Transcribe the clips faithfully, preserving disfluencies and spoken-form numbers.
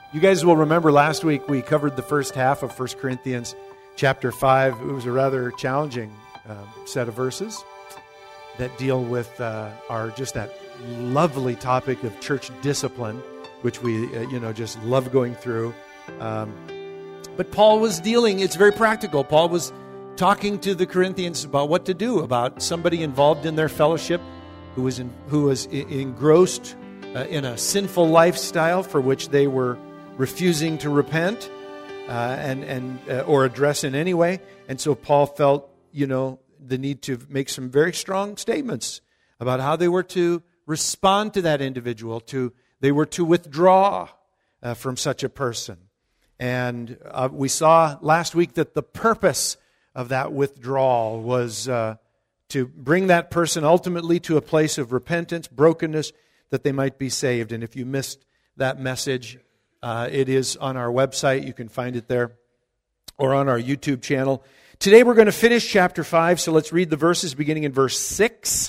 You guys will remember last week we covered the first half of First Corinthians chapter five. It was a rather challenging uh, set of verses that deal with uh, our just that lovely topic of church discipline, which we uh, you know just love going through. Um, but Paul was dealing, it's very practical. Paul was talking to the Corinthians about what to do about somebody involved in their fellowship who was in, who was engrossed uh, in a sinful lifestyle for which they were refusing to repent uh, and and uh, or address in any way. And so Paul felt, you know, the need to make some very strong statements about how they were to respond to that individual. To they were to withdraw uh, from such a person. And uh, we saw last week that the purpose of that withdrawal was uh, to bring that person ultimately to a place of repentance, brokenness, that they might be saved. And if you missed that message, Uh, it is on our website. You can find it there, or on our YouTube channel. Today we're going to finish chapter five, so let's read the verses beginning in verse six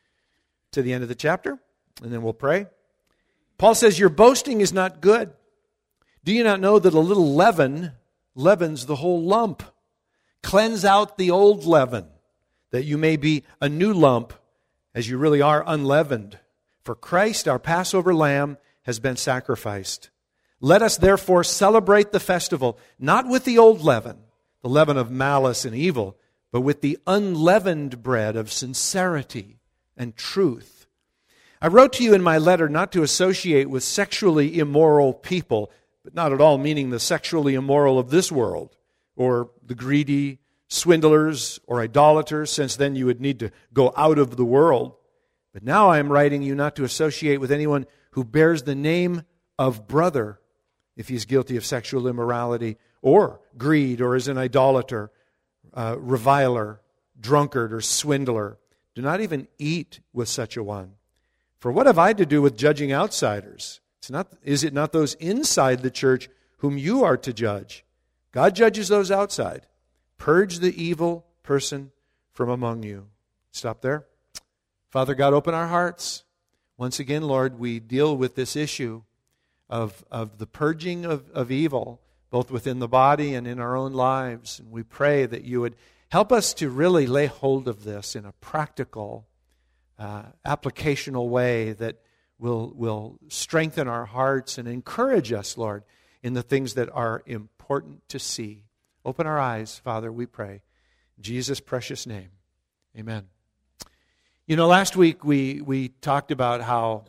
to the end of the chapter, and then we'll pray. Paul says, "Your boasting is not good. Do you not know that a little leaven leavens the whole lump? Cleanse out the old leaven, that you may be a new lump, as you really are unleavened. For Christ, our Passover lamb, has been sacrificed. Let us therefore celebrate the festival, not with the old leaven, the leaven of malice and evil, but with the unleavened bread of sincerity and truth. I wrote to you in my letter not to associate with sexually immoral people, but not at all meaning the sexually immoral of this world, or the greedy, swindlers, or idolaters, since then you would need to go out of the world. But now I am writing you not to associate with anyone who bears the name of brother, if he's guilty of sexual immorality, or greed, or is an idolater, uh, reviler, drunkard, or swindler. Do not even eat with such a one. For what have I to do with judging outsiders? It's not, is it not those inside the church whom you are to judge? God judges those outside. Purge the evil person from among you." Stop there. Father God, open our hearts. Once again, Lord, we deal with this issue Of, of the purging of, of evil, both within the body and in our own lives. And we pray that you would help us to really lay hold of this in a practical, uh, applicational way that will, will strengthen our hearts and encourage us, Lord, in the things that are important to see. Open our eyes, Father, we pray. In Jesus' precious name, amen. You know, last week we, we talked about how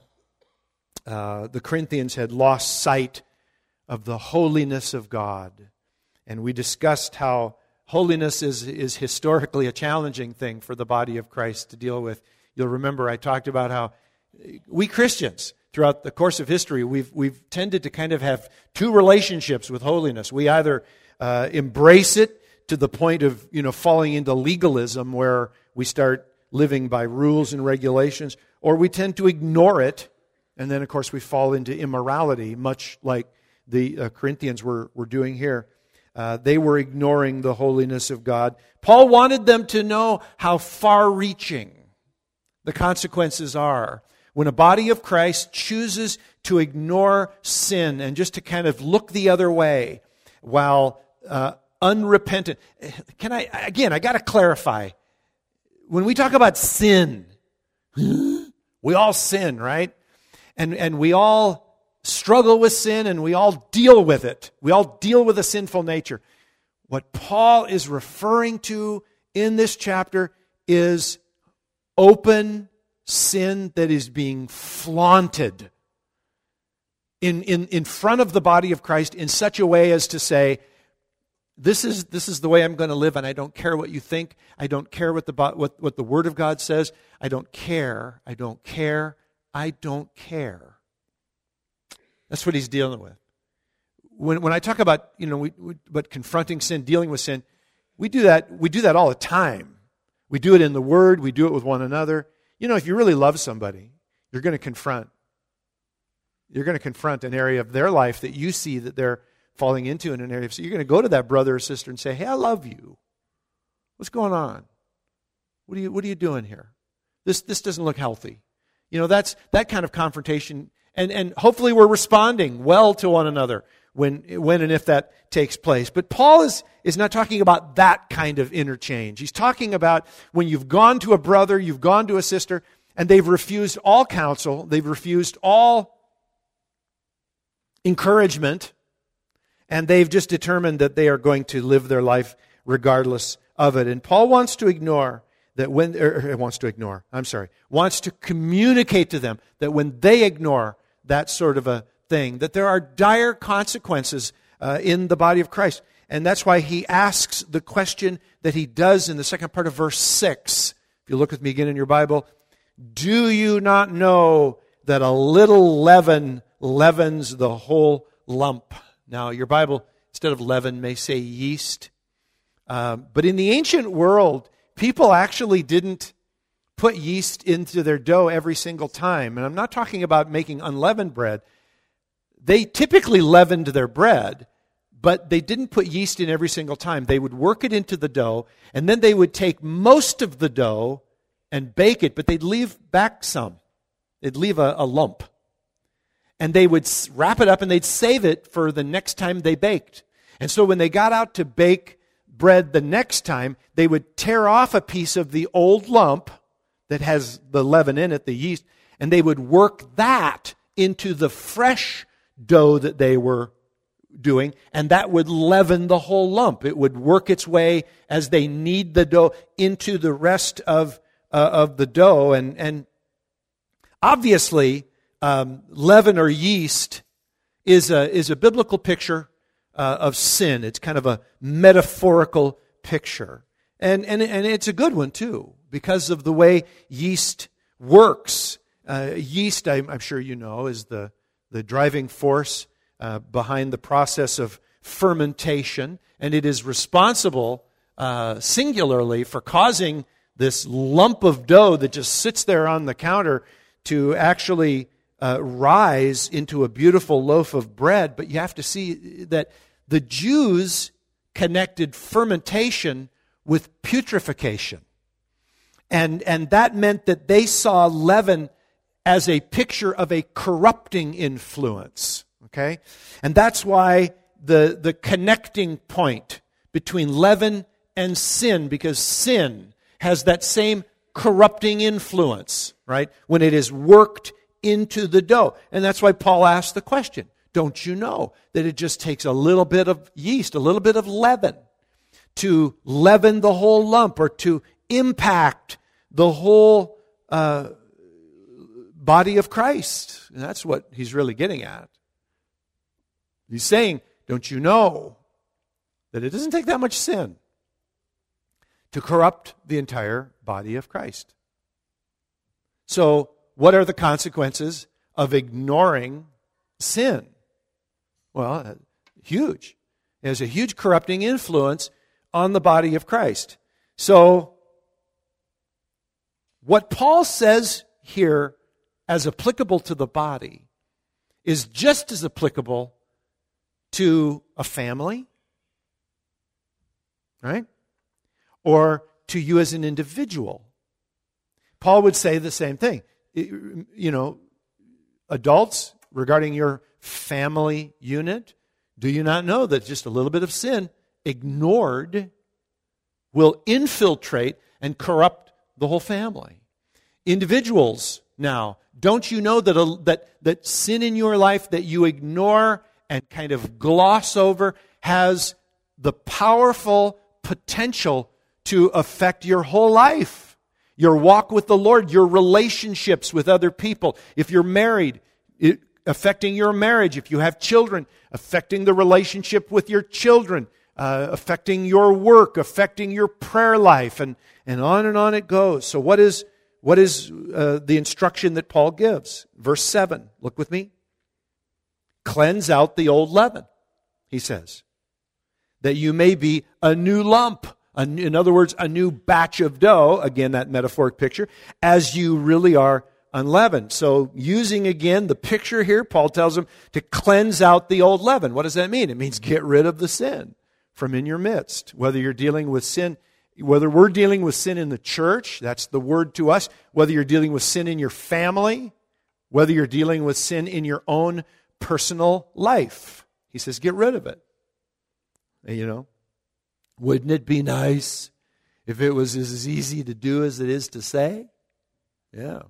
Uh, the Corinthians had lost sight of the holiness of God. And we discussed how holiness is, is historically a challenging thing for the body of Christ to deal with. You'll remember I talked about how we Christians, throughout the course of history, we've, we've tended to kind of have two relationships with holiness. We either uh, embrace it to the point of, you know, falling into legalism, where we start living by rules and regulations, or we tend to ignore it. And then, of course, we fall into immorality, much like the uh, Corinthians were, were doing here. Uh, they were ignoring the holiness of God. Paul wanted them to know how far-reaching the consequences are when a body of Christ chooses to ignore sin and just to kind of look the other way while uh, unrepentant. Can I, again, I got to clarify. When we talk about sin, we all sin, right? And and we all struggle with sin, and we all deal with it. We all deal with a sinful nature. What Paul is referring to in this chapter is open sin that is being flaunted in, in, in front of the body of Christ in such a way as to say, this is this is the way I'm going to live, and I don't care what you think. I don't care what the what, what the Word of God says. I don't care. I don't care. I don't care. That's what he's dealing with. When when I talk about, you know, we, we, about confronting sin, dealing with sin, we do that. We do that all the time. We do it in the Word. We do it with one another. You know, if you really love somebody, you're going to confront. You're going to confront an area of their life that you see that they're falling into in an area. So you're going to go to that brother or sister and say, "Hey, I love you. What's going on? What are you What are you doing here? This This doesn't look healthy." You know, that's that kind of confrontation And, and hopefully we're responding well to one another when, when and if that takes place. But Paul is, is not talking about that kind of interchange. He's talking about when you've gone to a brother, you've gone to a sister, and they've refused all counsel, they've refused all encouragement, and they've just determined that they are going to live their life regardless of it. And Paul wants to ignore that when, or wants to ignore, I'm sorry, wants to communicate to them that when they ignore that sort of a thing, that there are dire consequences uh, in the body of Christ. And that's why he asks the question that he does in the second part of verse six. If you look with me again in your Bible, do you not know that a little leaven leavens the whole lump? Now, your Bible, instead of leaven, may say yeast. Um, but in the ancient world, people actually didn't put yeast into their dough every single time. And I'm not talking about making unleavened bread. They typically leavened their bread, but they didn't put yeast in every single time. They would work it into the dough, and then they would take most of the dough and bake it, but they'd leave back some. They'd leave a, a lump. And they would wrap it up and they'd save it for the next time they baked. And so when they got out to bake bread the next time, they would tear off a piece of the old lump that has the leaven in it, the yeast, and they would work that into the fresh dough that they were doing, and that would leaven the whole lump. It would work its way as they knead the dough into the rest of uh, of the dough. And, and obviously, um, leaven or yeast is a, is a biblical picture uh, of sin. It's kind of a metaphorical picture. And, and, and it's a good one, too, because of the way yeast works. Uh, yeast, I'm, I'm sure you know, is the, the driving force uh, behind the process of fermentation, and it is responsible uh, singularly for causing this lump of dough that just sits there on the counter to actually uh, rise into a beautiful loaf of bread. But you have to see that the Jews connected fermentation with putrefaction. And, and that meant that they saw leaven as a picture of a corrupting influence. Okay? And that's why the, the connecting point between leaven and sin, because sin has that same corrupting influence, right? When it is worked into the dough. And that's why Paul asked the question, don't you know that it just takes a little bit of yeast, a little bit of leaven to leaven the whole lump or to impact the whole uh, body of Christ? And that's what he's really getting at. He's saying, don't you know that it doesn't take that much sin to corrupt the entire body of Christ? So, what are the consequences of ignoring sin? Well, huge. It has a huge corrupting influence on the body of Christ. So, what Paul says here as applicable to the body is just as applicable to a family, right? Or to you as an individual. Paul would say the same thing. You know, adults, regarding your family unit, do you not know that just a little bit of sin ignored will infiltrate and corrupt the whole family? Individuals, now, don't you know that, a, that, that sin in your life that you ignore and kind of gloss over has the powerful potential to affect your whole life? Your walk with the Lord, your relationships with other people. If you're married, it, affecting your marriage. If you have children, affecting the relationship with your children. Uh, affecting your work, affecting your prayer life, and, and on and on it goes. So what is, what is uh, the instruction that Paul gives? Verse seven, look with me. Cleanse out the old leaven, he says, that you may be a new lump. In other words, a new batch of dough, again, that metaphoric picture, as you really are unleavened. So using, again, the picture here, Paul tells them to cleanse out the old leaven. What does that mean? It means get rid of the sin from in your midst. Whether you're dealing with sin, whether we're dealing with sin in the church, that's the word to us. Whether you're dealing with sin in your family, Whether you're dealing with sin in your own personal life. He says, get rid of it. And, you know, wouldn't it be nice if it was as easy to do as it is to say? Yeah.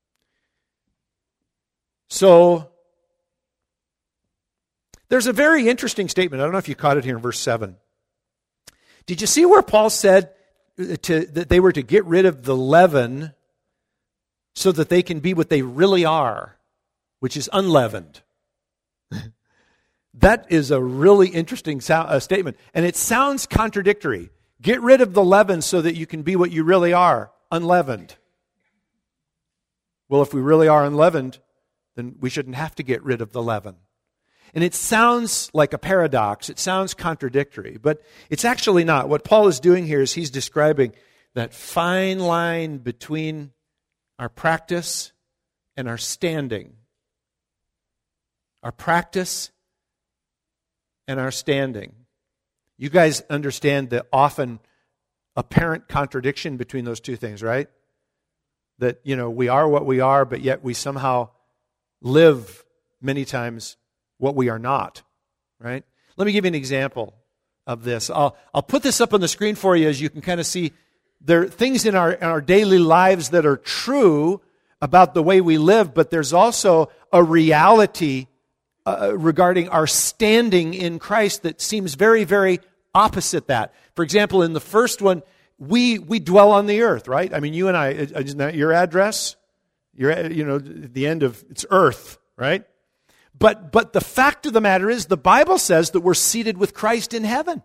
So, there's a very interesting statement. I don't know if you caught it here in verse seven. Did you see where Paul said to, that they were to get rid of the leaven so that they can be what they really are, which is unleavened? That is a really interesting so, uh, statement. And it sounds contradictory. Get rid of the leaven so that you can be what you really are, unleavened. Well, if we really are unleavened, then we shouldn't have to get rid of the leaven. And it sounds like a paradox. It sounds contradictory, but it's actually not. What Paul is doing here is he's describing that fine line between our practice and our standing. Our practice and our standing. You guys understand the often apparent contradiction between those two things, right? That, you know, we are what we are, but yet we somehow live many times what we are not, right? Let me give you an example of this. I'll, I'll put this up on the screen for you as you can kind of see there are things in our, in our daily lives that are true about the way we live, but there's also a reality uh, regarding our standing in Christ that seems very, very opposite that. For example, in the first one, we we dwell on the earth, right? I mean, you and I, isn't that your address? Your, you know, the end of, it's earth, right? But but the fact of the matter is, the Bible says that we're seated with Christ in heaven.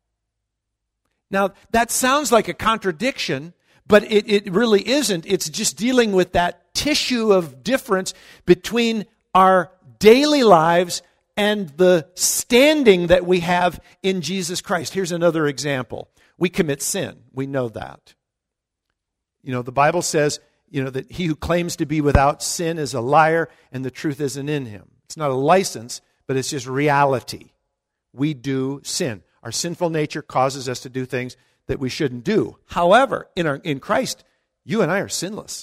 Now, that sounds like a contradiction, but it, it really isn't. It's just dealing with that tissue of difference between our daily lives and the standing that we have in Jesus Christ. Here's another example. We commit sin. We know that. You know, the Bible says, you know, that he who claims to be without sin is a liar and the truth isn't in him. It's not a license, but it's just reality. We do sin. Our sinful nature causes us to do things that we shouldn't do. However, in our in Christ, you and I are sinless.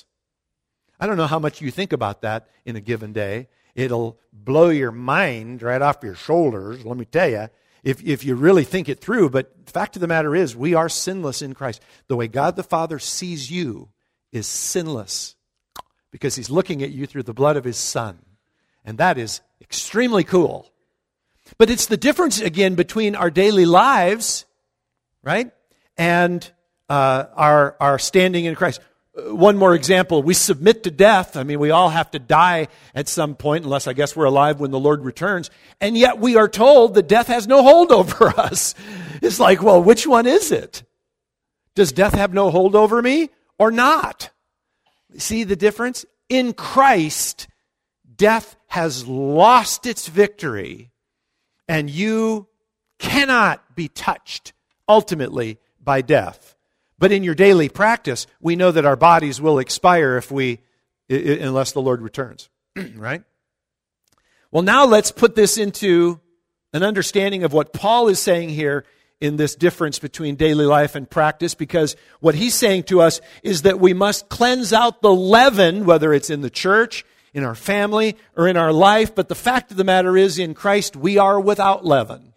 I don't know how much you think about that in a given day. It'll blow your mind right off your shoulders, let me tell you, if, if you really think it through. But the fact of the matter is, we are sinless in Christ. The way God the Father sees you is sinless because he's looking at you through the blood of his Son. And that is extremely cool. But it's the difference, again, between our daily lives, right, and uh, our, our standing in Christ. One more example, we submit to death. I mean, we all have to die at some point, unless I guess we're alive when the Lord returns. And yet we are told that death has no hold over us. It's like, well, which one is it? Does death have no hold over me or not? See the difference? In Christ, death has lost its victory, and you cannot be touched ultimately by death. But in your daily practice, we know that our bodies will expire if we, unless the Lord returns, right? Well, now let's put this into an understanding of what Paul is saying here in this difference between daily life and practice, because what he's saying to us is that we must cleanse out the leaven, whether it's in the church, in our family, or in our life. But the fact of the matter is, in Christ, we are without leaven.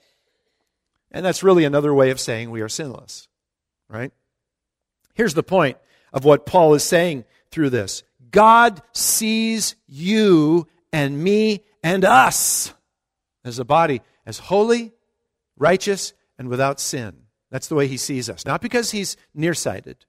And that's really another way of saying we are sinless, right? Here's the point of what Paul is saying through this. God sees you and me and us as a body as holy, righteous, and without sin. That's the way he sees us. Not because he's nearsighted,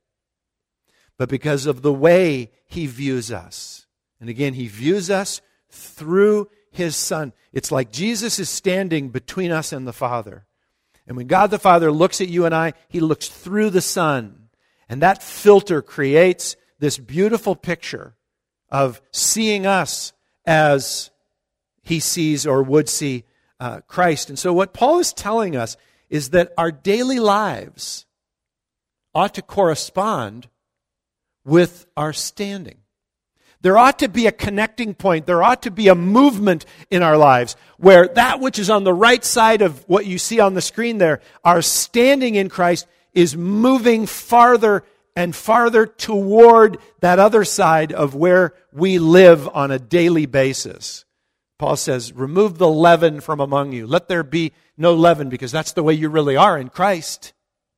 but because of the way he views us. And again, he views us through his Son. It's like Jesus is standing between us and the Father. And when God the Father looks at you and I, he looks through the Son. And that filter creates this beautiful picture of seeing us as he sees or would see uh, Christ. And so what Paul is telling us is that our daily lives ought to correspond with our standing. There ought to be a connecting point. There ought to be a movement in our lives where that which is on the right side of what you see on the screen there, our standing in Christ, is moving farther and farther toward that other side of where we live on a daily basis. Paul says, remove the leaven from among you. Let there be no leaven, because that's the way you really are in Christ.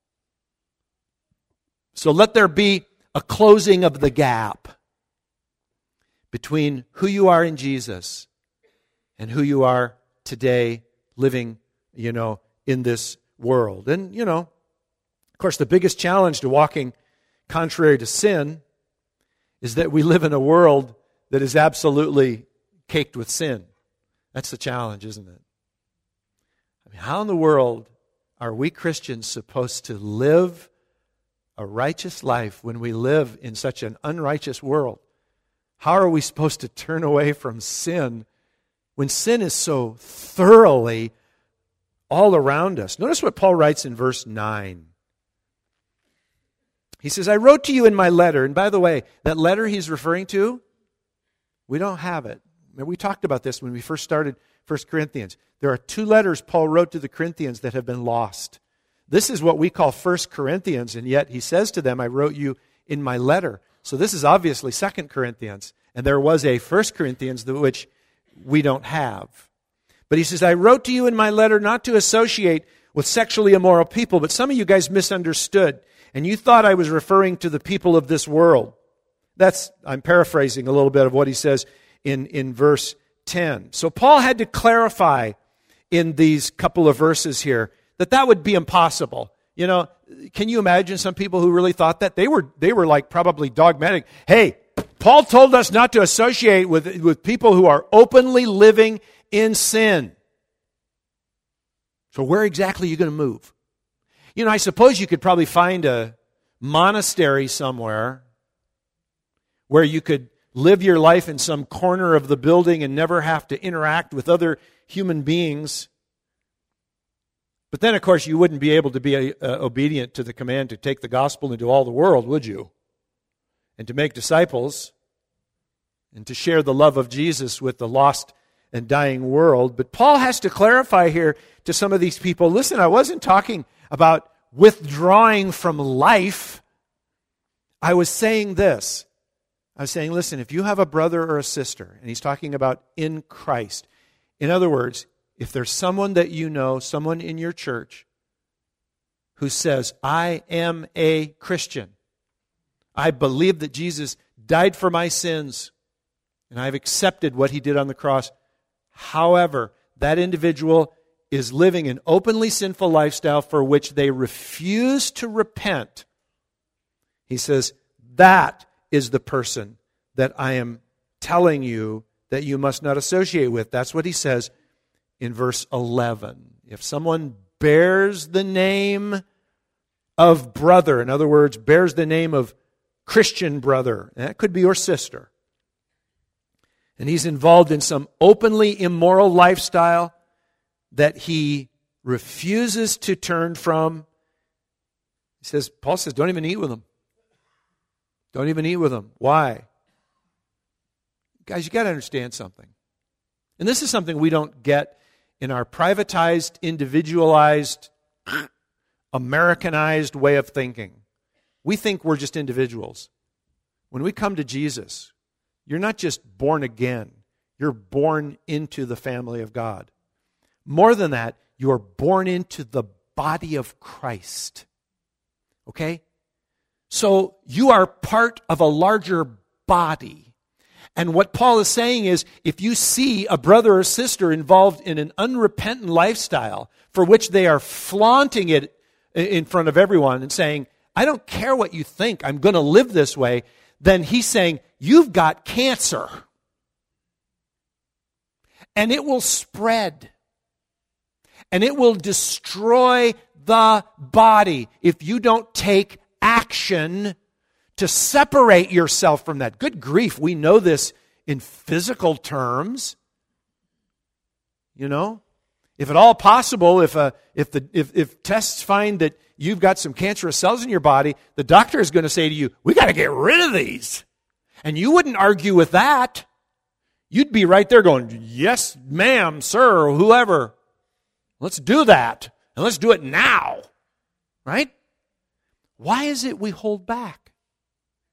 So let there be a closing of the gap between who you are in Jesus and who you are today living, you know, in this world. And, you know, of course, the biggest challenge to walking contrary to sin is that we live in a world that is absolutely caked with sin. That's the challenge, isn't it? I mean, how in the world are we Christians supposed to live a righteous life when we live in such an unrighteous world? How are we supposed to turn away from sin when sin is so thoroughly all around us? Notice what Paul writes in verse nine. He says, I wrote to you in my letter, and by the way, that letter he's referring to, we don't have it. We talked about this when we first started First Corinthians. There are two letters Paul wrote to the Corinthians that have been lost. This is what we call First Corinthians, and yet he says to them, I wrote you in my letter. So this is obviously Second Corinthians, and there was a First Corinthians which we don't have. But he says, I wrote to you in my letter not to associate with sexually immoral people, but some of you guys misunderstood, and you thought I was referring to the people of this world. That's, I'm paraphrasing a little bit of what he says in, in verse ten. So Paul had to clarify in these couple of verses here that that would be impossible. You know, can you imagine some people who really thought that? They were they were like probably dogmatic. Hey, Paul told us not to associate with, with people who are openly living in sin. So where exactly are you going to move? You know, I suppose you could probably find a monastery somewhere where you could live your life in some corner of the building and never have to interact with other human beings. But then, of course, you wouldn't be able to be uh, obedient to the command to take the gospel into all the world, would you? And to make disciples and to share the love of Jesus with the lost and dying world. But Paul has to clarify here to some of these people, listen, I wasn't talking about withdrawing from life. I was saying this. I was saying, listen, if you have a brother or a sister, and he's talking about in Christ, in other words, if there's someone that you know, someone in your church who says, I am a Christian, I believe that Jesus died for my sins, and I've accepted what he did on the cross. However, that individual is living an openly sinful lifestyle for which they refuse to repent. He says, that is the person that I am telling you that you must not associate with. That's what he says in verse eleven. If someone bears the name of brother, in other words, bears the name of Christian brother, that could be your sister, and he's involved in some openly immoral lifestyle that he refuses to turn from, he says, Paul says, don't even eat with them. Don't even eat with them. Why? Guys, you got to understand something. And this is something we don't get in our privatized, individualized, Americanized way of thinking. We think we're just individuals. When we come to Jesus, you're not just born again. You're born into the family of God. More than that, you are born into the body of Christ. Okay? So you are part of a larger body. And what Paul is saying is, if you see a brother or sister involved in an unrepentant lifestyle for which they are flaunting it in front of everyone and saying, I don't care what you think, I'm going to live this way, then he's saying, you've got cancer. And it will spread. And it will destroy the body if you don't take action to separate yourself from that. Good grief, we know this in physical terms. You know, if at all possible, if a, if the if, if tests find that you've got some cancerous cells in your body, the doctor is going to say to you, we got to get rid of these. And you wouldn't argue with that. You'd be right there going, yes, ma'am, sir, or whoever. Let's do that. And let's do it now. Right? Why is it we hold back?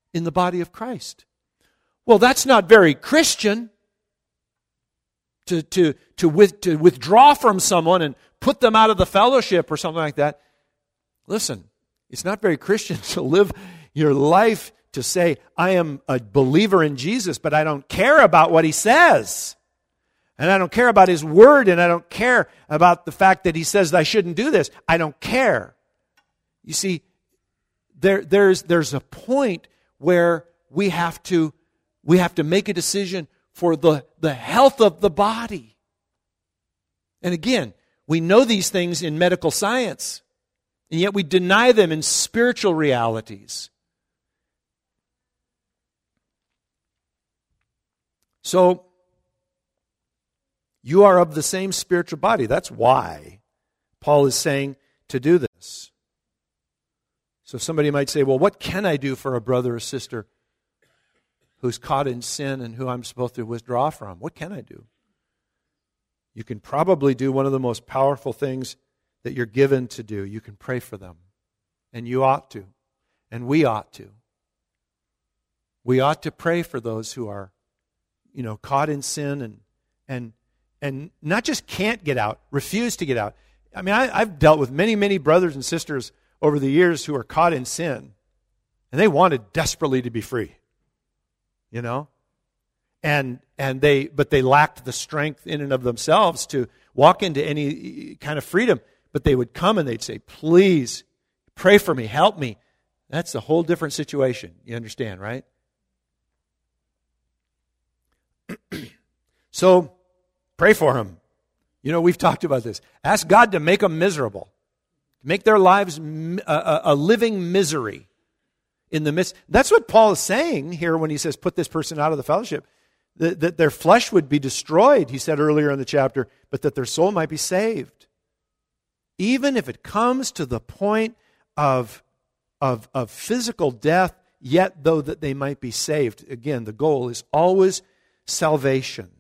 in the body of Christ. Well, that's not very Christian to, to, to, with, to withdraw from someone and put them out of the fellowship or something like that. Listen, it's not very Christian to live your life to say, I am a believer in Jesus, but I don't care about what He says. And I don't care about His Word, and I don't care about the fact that He says that I shouldn't do this. I don't care. You see, there, there's, there's a point where we have to, we have to make a decision for the, the health of the body. And again, we know these things in medical science, and yet we deny them in spiritual realities. So, you are of the same spiritual body. That's why Paul is saying to do this. So somebody might say, well, what can I do for a brother or sister who's caught in sin and who I'm supposed to withdraw from? What can I do? You can probably do one of the most powerful things that you're given to do. You can pray for them. And you ought to. And we ought to. We ought to pray for those who are, you know, caught in sin and and and not just can't get out, refuse to get out. I mean, I, I've dealt with many, many brothers and sisters over the years who are caught in sin, and they wanted desperately to be free, you know, and and they but they lacked the strength in and of themselves to walk into any kind of freedom. But they would come and they'd say, "Please, pray for me, help me." That's a whole different situation. You understand, right? So, pray for them. You know, we've talked about this. Ask God to make them miserable. Make their lives a, a living misery in the midst. That's what Paul is saying here when he says, put this person out of the fellowship. That, that their flesh would be destroyed, he said earlier in the chapter, but that their soul might be saved. Even if it comes to the point of, of, of physical death, yet though that they might be saved. Again, the goal is always salvation.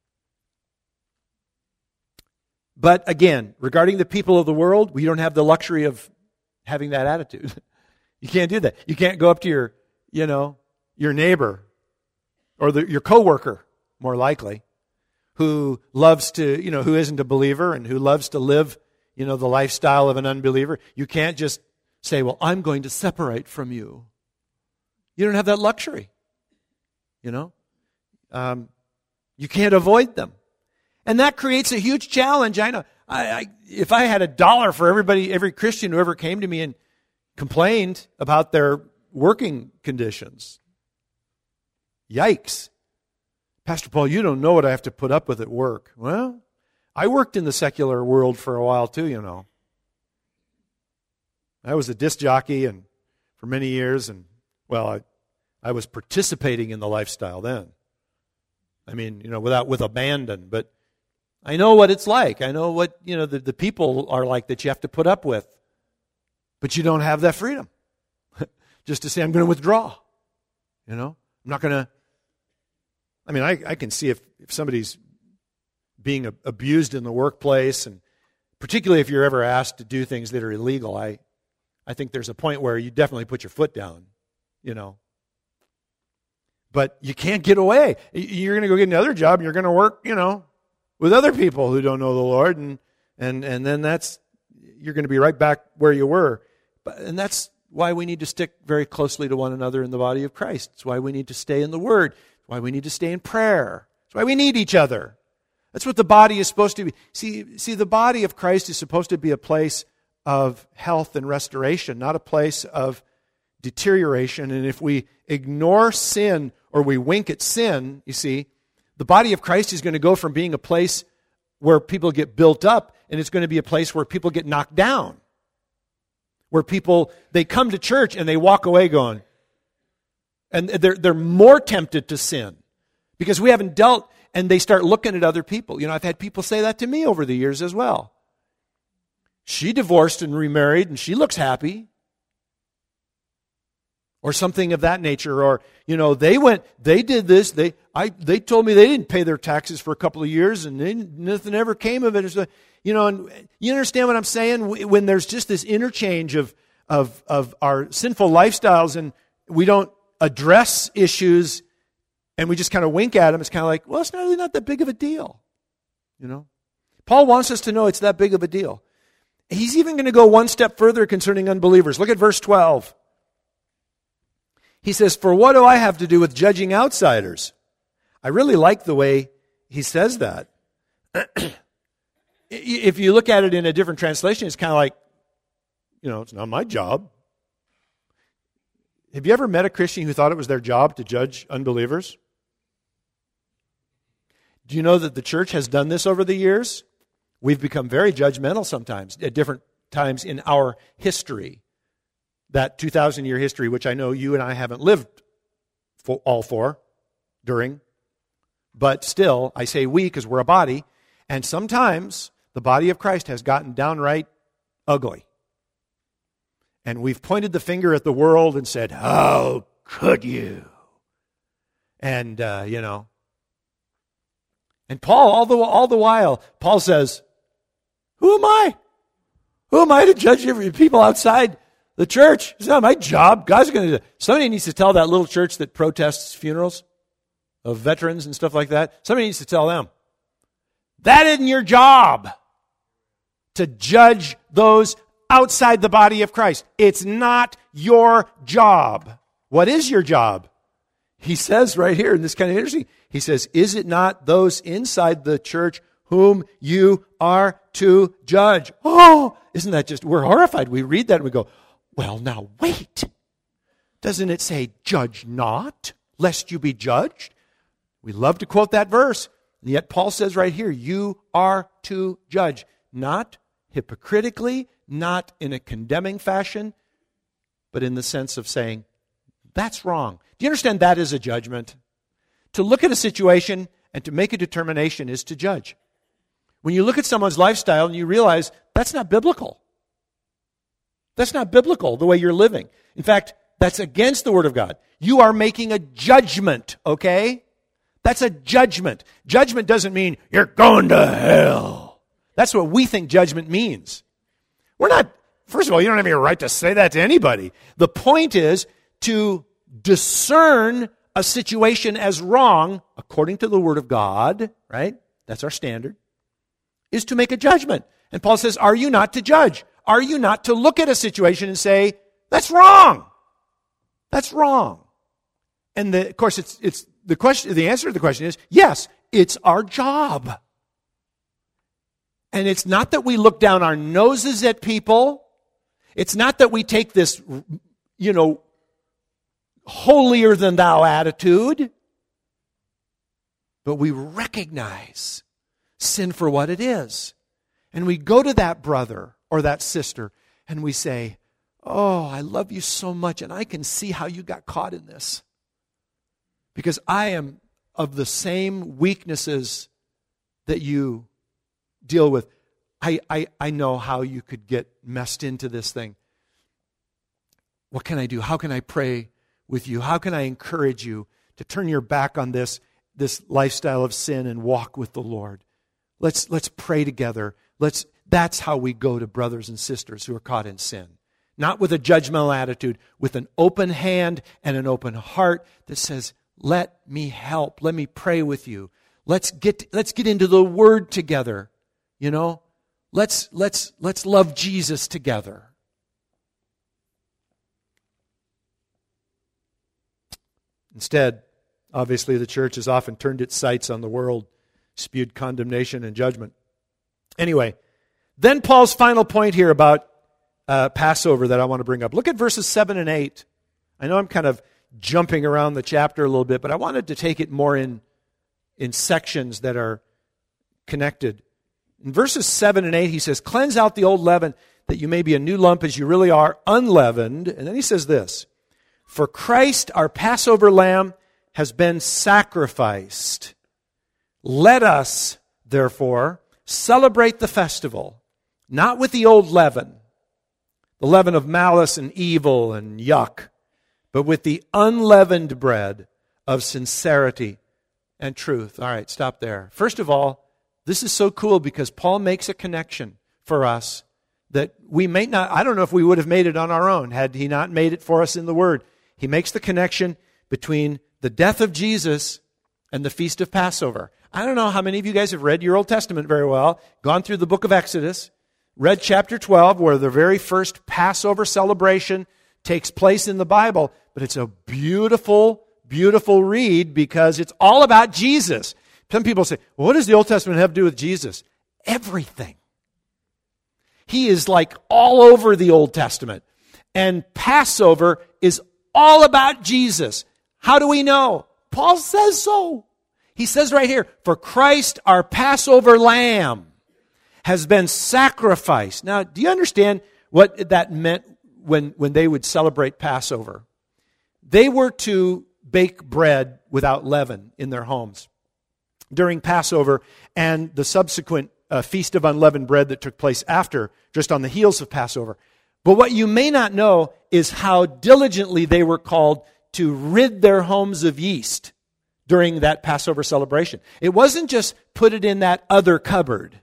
But again, regarding the people of the world, we don't have the luxury of having that attitude. You can't do that. You can't go up to your, you know, your neighbor or the, your coworker, more likely, who loves to, you know, who isn't a believer and who loves to live, you know, the lifestyle of an unbeliever. You can't just say, well, I'm going to separate from you. You don't have that luxury, you know. Um, you can't avoid them. And that creates a huge challenge. I know. I, I, if I had a dollar for everybody, every Christian who ever came to me and complained about their working conditions, yikes. Pastor Paul, you don't know what I have to put up with at work. Well, I worked in the secular world for a while too, you know. I was a disc jockey and for many years, and well, I, I was participating in the lifestyle then. I mean, you know, without with abandon, but I know what it's like. I know what, you know, the, the people are like that you have to put up with. But you don't have that freedom. Just to say, I'm going to withdraw. You know? I'm not going to... I mean, I, I can see if, if somebody's being a, abused in the workplace, and particularly if you're ever asked to do things that are illegal, I, I think there's a point where you definitely put your foot down, you know. But you can't get away. You're going to go get another job, and you're going to work, you know, with other people who don't know the Lord, and and and then that's you're going to be right back where you were. But, and that's why we need to stick very closely to one another in the body of Christ. It's why we need to stay in the Word. It's why we need to stay in prayer. It's why we need each other. That's what the body is supposed to be. See, see, the body of Christ is supposed to be a place of health and restoration, not a place of deterioration. And if we ignore sin or we wink at sin, you see, the body of Christ is going to go from being a place where people get built up, and it's going to be a place where people get knocked down. Where people, they come to church and they walk away going, and they're, they're more tempted to sin because we haven't dealt, and they start looking at other people. You know, I've had people say that to me over the years as well. She divorced and remarried, and she looks happy. Or something of that nature, or, you know, they went, they did this, they I they told me they didn't pay their taxes for a couple of years, and they, nothing ever came of it. So, you know, and you understand what I'm saying? When there's just this interchange of, of, of our sinful lifestyles, and we don't address issues and we just kind of wink at them, it's kind of like, well, it's not really not that big of a deal. You know? Paul wants us to know it's that big of a deal. He's even going to go one step further concerning unbelievers. Look at verse twelve. He says, for what do I have to do with judging outsiders? I really like the way he says that. If you look at it in a different translation, it's kind of like, you know, it's not my job. Have you ever met a Christian who thought it was their job to judge unbelievers? Do you know that the church has done this over the years? We've become very judgmental sometimes at different times in our history. That two thousand year history, which I know you and I haven't lived for, all for, during. But still, I say we because we're a body. And sometimes the body of Christ has gotten downright ugly. And we've pointed the finger at the world and said, how could you? And, uh, you know. And Paul, all the, all the while, Paul says, who am I? Who am I to judge every people outside the church? It's not my job. God's going to do. Somebody needs to tell that little church that protests funerals of veterans and stuff like that. Somebody needs to tell them. That isn't your job to judge those outside the body of Christ. It's not your job. What is your job? He says right here, and this is kind of interesting. He says, is it not those inside the church whom you are to judge? Oh, isn't that just, we're horrified. We read that and we go, well, now wait. Doesn't it say, judge not, lest you be judged? We love to quote that verse. And yet Paul says right here, you are to judge. Not hypocritically, not in a condemning fashion, but in the sense of saying, that's wrong. Do you understand that is a judgment? To look at a situation and to make a determination is to judge. When you look at someone's lifestyle and you realize that's not biblical. That's not biblical, the way you're living. In fact, that's against the Word of God. You are making a judgment, okay? That's a judgment. Judgment doesn't mean you're going to hell. That's what we think judgment means. We're not, first of all, you don't have any right to say that to anybody. The point is to discern a situation as wrong, according to the Word of God, right? That's our standard, is to make a judgment. And Paul says, are you not to judge? Are you not to look at a situation and say, that's wrong? That's wrong. And the, of course, it's it's the question. The answer to the question is yes. It's our job. And it's not that we look down our noses at people. It's not that we take this, you know, holier than thou attitude. But we recognize sin for what it is. And we go to that brother or that sister and we say, oh, I love you so much and I can see how you got caught in this. Because I am of the same weaknesses that you deal with. I, I, I know how you could get messed into this thing. What can I do? How can I pray with you? How can I encourage you to turn your back on this, this lifestyle of sin and walk with the Lord? Let's, let's pray together. Let's, that's how we go to brothers and sisters who are caught in sin. Not with a judgmental attitude, with an open hand and an open heart that says, let me help. Let me pray with you. Let's get, let's get into the Word together. You know, let's, let's, let's love Jesus together. Instead, obviously, the church has often turned its sights on the world, spewed condemnation and judgment. Anyway, then Paul's final point here about uh, Passover that I want to bring up. Look at verses seven and eight. I know I'm kind of jumping around the chapter a little bit, but I wanted to take it more in, in sections that are connected. In verses seven and eight, he says, cleanse out the old leaven, that you may be a new lump as you really are, unleavened. And then he says this, for Christ, our Passover lamb, has been sacrificed. Let us, therefore, celebrate the festival, not with the old leaven, the leaven of malice and evil and yuck, but with the unleavened bread of sincerity and truth. All right, stop there. First of all, this is so cool because Paul makes a connection for us that we may not, I don't know if we would have made it on our own had he not made it for us in the Word. He makes the connection between the death of Jesus and the Feast of Passover. I don't know how many of you guys have read your Old Testament very well, gone through the book of Exodus, read chapter twelve, where the very first Passover celebration takes place in the Bible, but it's a beautiful, beautiful read because it's all about Jesus. Some people say, well, what does the Old Testament have to do with Jesus? Everything. He is like all over the Old Testament. And Passover is all about Jesus. How do we know? Paul says so. He says right here, for Christ, our Passover lamb, has been sacrificed. Now, do you understand what that meant when, when they would celebrate Passover? They were to bake bread without leaven in their homes during Passover and the subsequent uh, Feast of Unleavened Bread that took place after, just on the heels of Passover. But what you may not know is how diligently they were called to rid their homes of yeast during that Passover celebration. It wasn't just put it in that other cupboard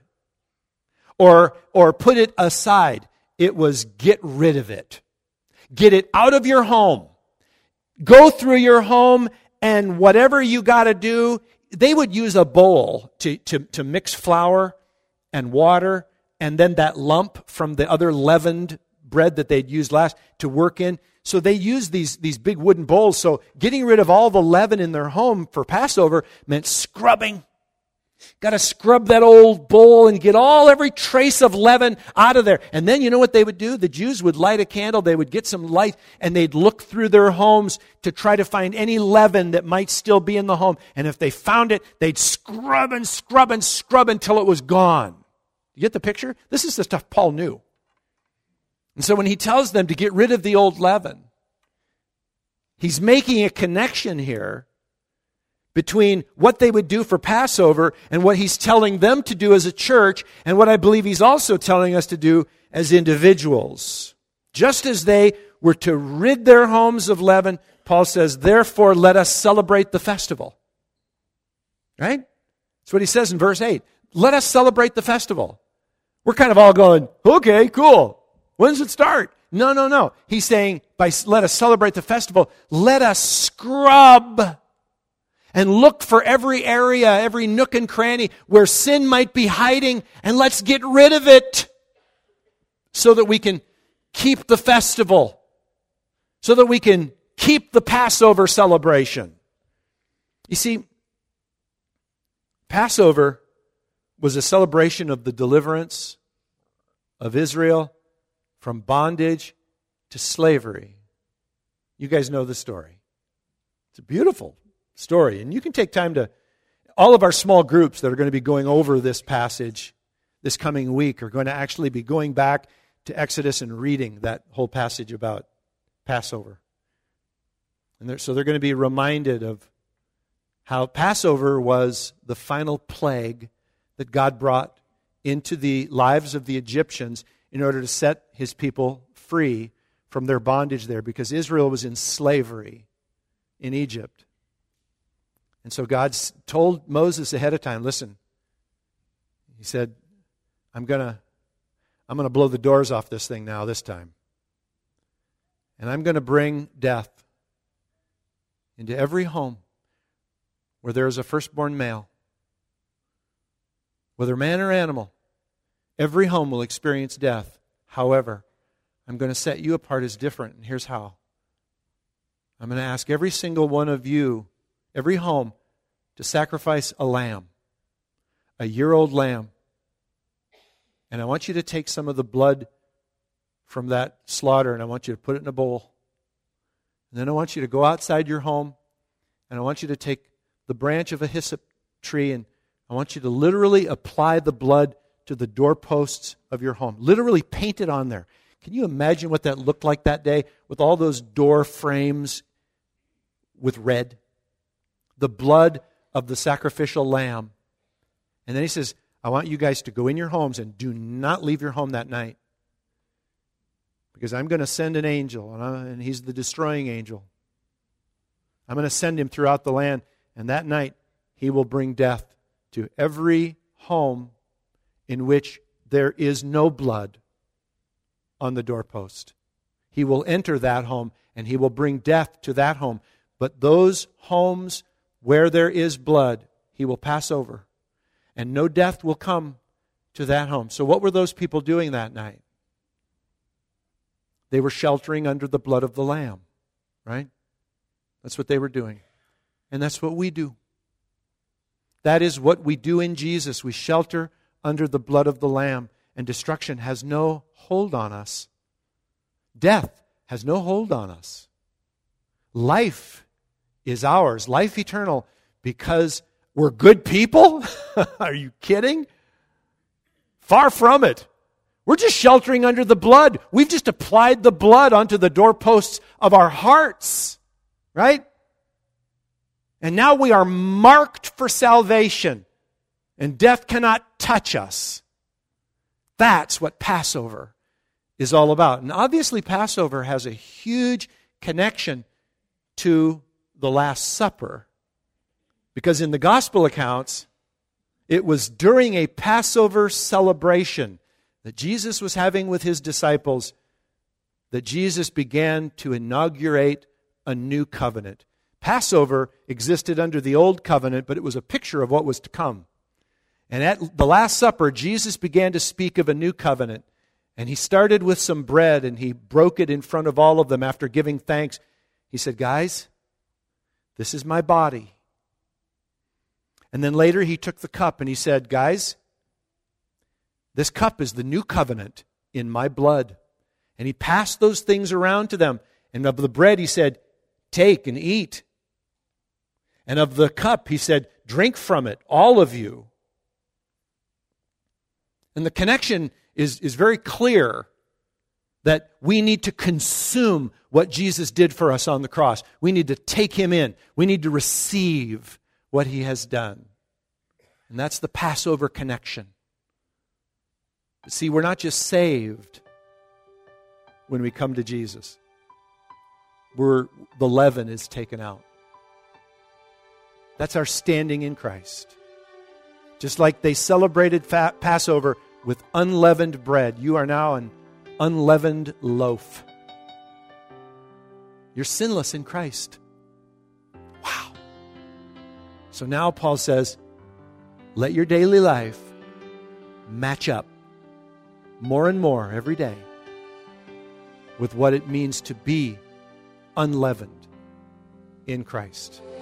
or, or put it aside. It was get rid of it. Get it out of your home. Go through your home, and whatever you got to do, they would use a bowl to, to, to mix flour and water, and then that lump from the other leavened bread that they'd used last to work in. So they used these, these big wooden bowls. So getting rid of all the leaven in their home for Passover meant scrubbing. Got to scrub that old bowl and get all, every trace of leaven out of there. And then you know what they would do? The Jews would light a candle, they would get some light, and they'd look through their homes to try to find any leaven that might still be in the home. And if they found it, they'd scrub and scrub and scrub until it was gone. You get the picture? This is the stuff Paul knew. And so when he tells them to get rid of the old leaven, he's making a connection here between what they would do for Passover and what he's telling them to do as a church, and what I believe he's also telling us to do as individuals. Just as they were to rid their homes of leaven, Paul says, therefore let us celebrate the festival. Right? That's what he says in verse eight. Let us celebrate the festival. We're kind of all going, okay, cool. When does it start? No, no, no. He's saying, by let us celebrate the festival, let us scrub and look for every area, every nook and cranny where sin might be hiding, and let's get rid of it so that we can keep the festival, so that we can keep the Passover celebration. You see, Passover was a celebration of the deliverance of Israel from bondage to slavery. You guys know the story. It's a beautiful story. And you can take time to, all of our small groups that are going to be going over this passage this coming week are going to actually be going back to Exodus and reading that whole passage about Passover. And they're, so they're going to be reminded of how Passover was the final plague that God brought into the lives of the Egyptians in order to set his people free from their bondage there, because Israel was in slavery in Egypt. And so God told Moses ahead of time, listen, he said, I'm going to I'm going to blow the doors off this thing now this time. And I'm going to bring death into every home where there is a firstborn male, whether man or animal. Every home will experience death. However, I'm going to set you apart as different, and here's how. I'm going to ask every single one of you, every home, to sacrifice a lamb, a year-old lamb. And I want you to take some of the blood from that slaughter, and I want you to put it in a bowl. And then I want you to go outside your home, and I want you to take the branch of a hyssop tree, and I want you to literally apply the blood to the doorposts of your home. Literally paint it on there. Can you imagine what that looked like that day with all those door frames with red? The blood of the sacrificial lamb. And then he says, I want you guys to go in your homes and do not leave your home that night. Because I'm going to send an angel, and, I, and he's the destroying angel. I'm going to send him throughout the land, and that night he will bring death to every home in which there is no blood on the doorpost. He will enter that home, and he will bring death to that home. But those homes where there is blood, he will pass over. And no death will come to that home. So what were those people doing that night? They were sheltering under the blood of the Lamb, right? That's what they were doing. And that's what we do. That is what we do in Jesus. We shelter under the blood of the Lamb, and destruction has no hold on us. Death has no hold on us. Life is ours, life eternal, because we're good people? Are you kidding? Far from it. We're just sheltering under the blood. We've just applied the blood onto the doorposts of our hearts, right? And now we are marked for salvation, and death cannot touch us. That's what Passover is all about. And obviously Passover has a huge connection to the Last Supper, because in the gospel accounts, it was during a Passover celebration that Jesus was having with his disciples that Jesus began to inaugurate a new covenant. Passover existed under the old covenant, but it was a picture of what was to come. And at the Last Supper, Jesus began to speak of a new covenant. And he started with some bread, and he broke it in front of all of them after giving thanks. He said, guys, this is my body. And then later he took the cup and he said, guys, this cup is the new covenant in my blood. And he passed those things around to them. And of the bread he said, take and eat. And of the cup he said, drink from it, all of you. And the connection is, is very clear that we need to consume what Jesus did for us on the cross. We need to take him in. We need to receive what he has done. And that's the Passover connection. But see, we're not just saved when we come to Jesus. We're, the leaven is taken out. That's our standing in Christ. Just like they celebrated fa- Passover with unleavened bread, you are now an unleavened loaf. You're sinless in Christ. Wow. So now Paul says, let your daily life match up more and more every day with what it means to be unleavened in Christ.